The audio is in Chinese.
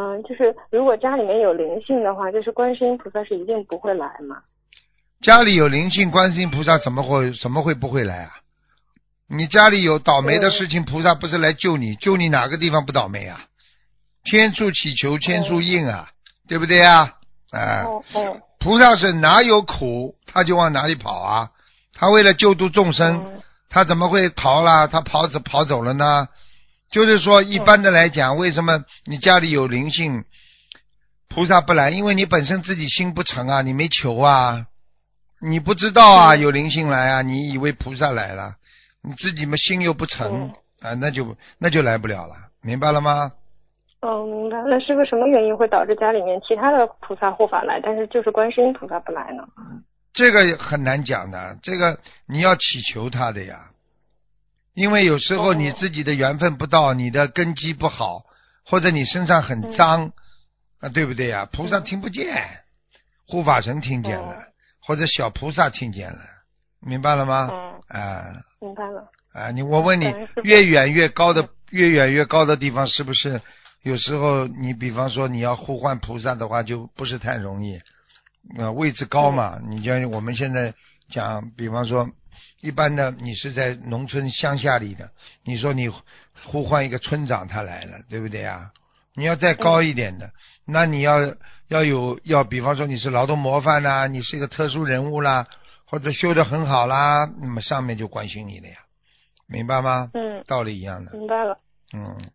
就是如果家里面有灵性的话，就是观世音菩萨是一定不会来吗？ 家里有灵性，观世音菩萨怎么会不会来啊？你家里有倒霉的事情，菩萨不是来救你，救你哪个地方不倒霉啊？千处祈求千处应啊，对不对啊？菩萨是哪有苦他就往哪里跑啊，他为了救度众生，他怎么会逃了？他跑走了呢？就是说一般的来讲，为什么你家里有灵性菩萨不来？因为你本身自己心不诚啊，你没求啊，你不知道啊，有灵性来啊，你以为菩萨来了，你自己嘛心又不诚啊，那就来不了了，明白了吗？ 明白。那是个什么原因会导致家里面其他的菩萨护法来，但是就是观世音菩萨不来呢？ 这个很难讲的，这个你要祈求他的呀，因为有时候你自己的缘分不到，你的根基不好，或者你身上很脏啊，对不对呀？菩萨听不见，护法神听见了，或者小菩萨听见了，明白了吗？ 明白了。 我问你，越远越高的地方，是不是有时候你比方说你要呼唤菩萨的话，就不是太容易位置高嘛，你像我们现在讲，比方说一般的你是在农村乡下里的，你说你呼唤一个村长他来了，对不对啊？你要再高一点的，那你要比方说你是劳动模范啦，你是一个特殊人物啦，或者修得很好啦，那么上面就关心你了呀，明白吗？道理一样的。 明白了。